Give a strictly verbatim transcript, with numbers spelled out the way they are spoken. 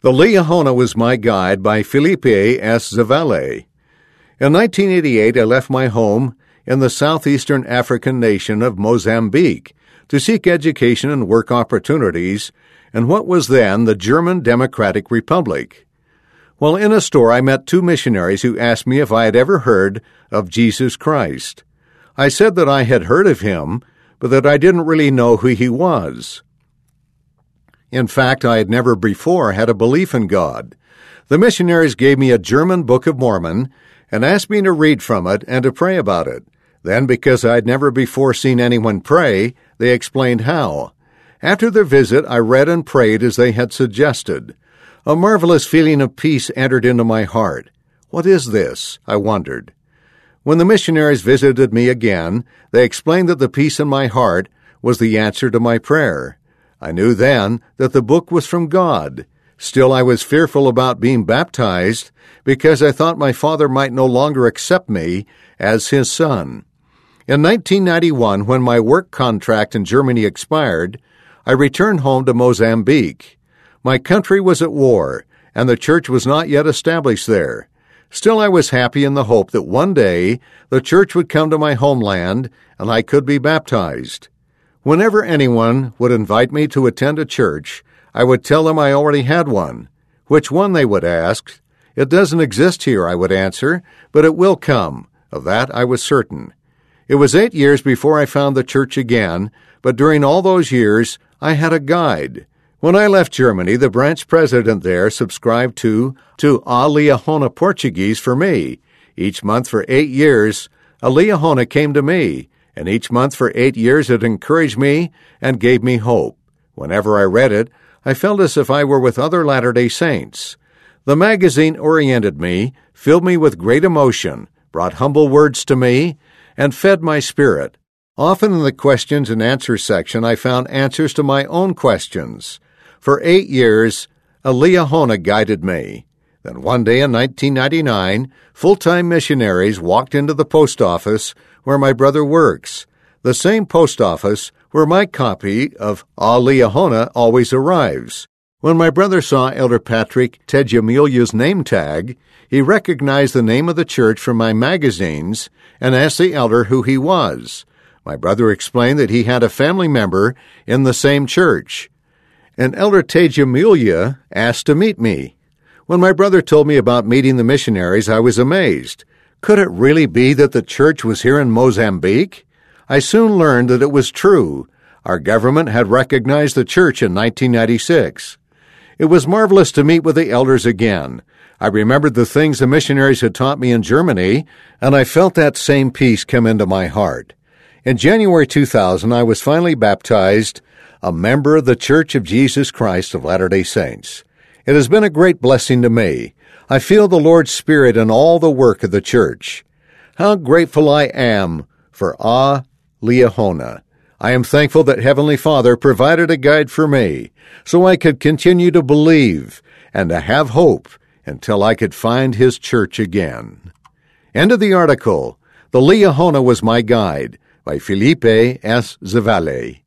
The Liahona Was My Guide by Felipe S. Zavalli. In nineteen eighty-eight, I left my home in the southeastern African nation of Mozambique to seek education and work opportunities in what was then the German Democratic Republic. While in a store, I met two missionaries who asked me if I had ever heard of Jesus Christ. I said that I had heard of him, but that I didn't really know who he was. In fact, I had never before had a belief in God. The missionaries gave me a German Book of Mormon and asked me to read from it and to pray about it. Then, because I had never before seen anyone pray, they explained how. After their visit, I read and prayed as they had suggested. A marvelous feeling of peace entered into my heart. What is this? I wondered. When the missionaries visited me again, they explained that the peace in my heart was the answer to my prayer. I knew then that the book was from God. Still, I was fearful about being baptized because I thought my father might no longer accept me as his son. In nineteen ninety-one, when my work contract in Germany expired, I returned home to Mozambique. My country was at war, and the church was not yet established there. Still, I was happy in the hope that one day the church would come to my homeland and I could be baptized. Whenever anyone would invite me to attend a church, I would tell them I already had one. Which one, they would ask. It doesn't exist here, I would answer, but it will come. Of that I was certain. It was eight years before I found the church again, but during all those years I had a guide. When I left Germany, the branch president there subscribed to, to A Liahona Portuguese for me. Each month for eight years, A Liahona came to me, and each month for eight years it encouraged me and gave me hope. Whenever I read it, I felt as if I were with other Latter-day Saints. The magazine oriented me, filled me with great emotion, brought humble words to me, and fed my spirit. Often in the questions and answers section, I found answers to my own questions. For eight years, A Liahona guided me. Then one day in nineteen ninety-nine, full-time missionaries walked into the post office where my brother works, the same post office where my copy of A Liahona always arrives. When my brother saw Elder Patrick Tejamilia's name tag, he recognized the name of the church from my magazines and asked the elder who he was. My brother explained that he had a family member in the same church, and Elder Tejamilia asked to meet me. When my brother told me about meeting the missionaries, I was amazed. Could it really be that the church was here in Mozambique? I soon learned that it was true. Our government had recognized the church in nineteen ninety-six. It was marvelous to meet with the elders again. I remembered the things the missionaries had taught me in Germany, and I felt that same peace come into my heart. In January two thousand, I was finally baptized, a member of the Church of Jesus Christ of Latter-day Saints. It has been a great blessing to me. I feel the Lord's Spirit in all the work of the church. How grateful I am for A Liahona. I am thankful that Heavenly Father provided a guide for me so I could continue to believe and to have hope until I could find His church again. End of the article. The Liahona Was My Guide by Felipe S. Zavalli.